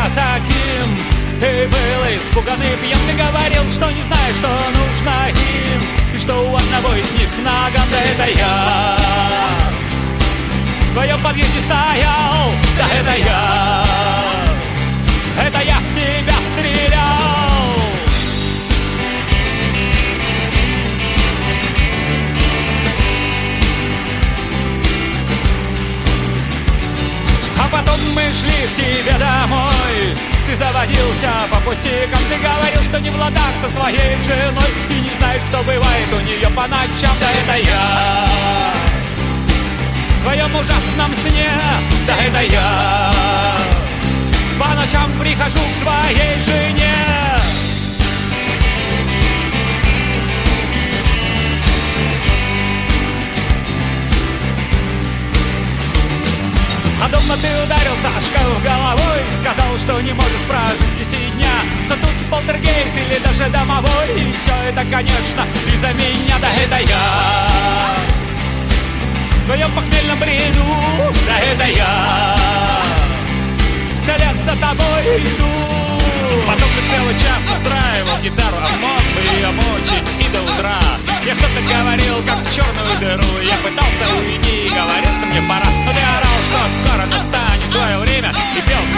таким. Ты был испуган и пьян, ты говорил, что не знаешь, что нужно им, и что у одного из них наган, да это я. В твоем подъезде стоял, да это я. Это я в тебя стрелял. А потом мы шли к тебе домой. Ты заводился по пустякам, ты говорил, что не в ладах со своей женой, и не знаешь, кто бывает у нее по ночам, да это я. В твоем ужасном сне, да это я. По ночам прихожу к твоей жене. А дома ты ударился о шкаф головой, сказал, что не можешь прожить здесь и дня. За тут полтергейст или даже домовой, и все это, конечно, из-за меня, да это я. В твоем похмельном бреду, да это я. Вслед за тобой иду. Потом ты целый час настраивал гитару, а мог бы ее мучить и до утра. Я что-то говорил, как в черную дыру. Я пытался уйти и говорил, что мне пора, но ты орал, что скоро настанет твое время, и пел